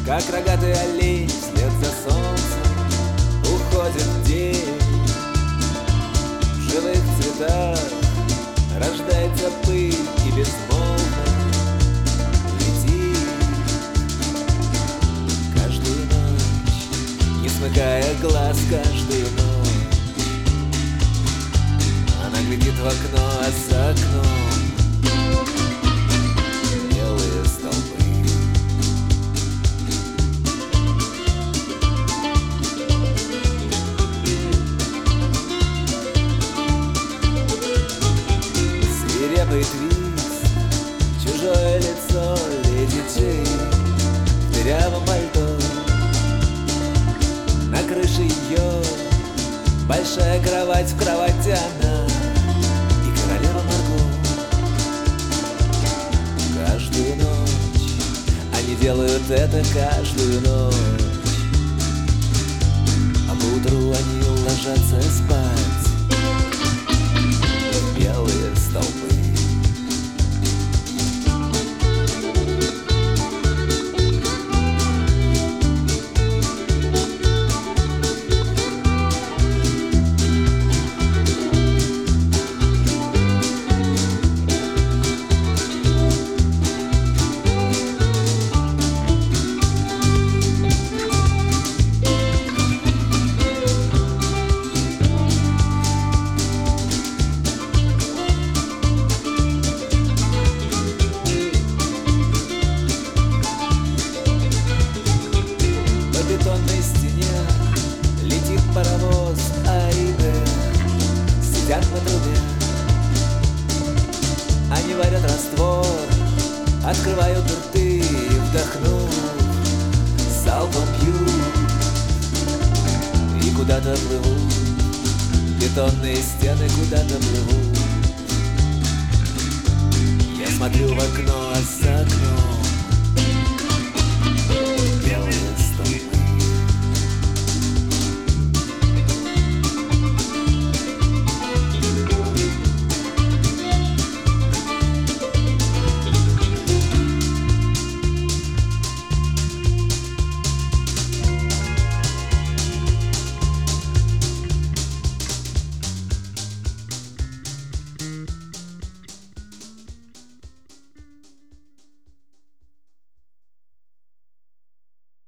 Как рогатый олень вслед за солнцем уходит день. В живых цветах рождается пыль и безмолвно летит каждую ночь, не смыкая глаз каждую ночь. Она глядит в окно, а за окном белые столбы. Свирепый твист, чужое лицо леди Джейн в дырявом пальто. На крыше ее большая кровать, в кровати она и королева Марго. Каждую ночь они делают это, каждую ночь, а поутру они ложатся спать в белые столбы. Паровоз А и Б сидят на трубе. Они варят раствор, открывают рты и, вдохнув, залпом пьют и куда-то плывут. Бетонные стены куда-то плывут. Я смотрю в окно, а за окном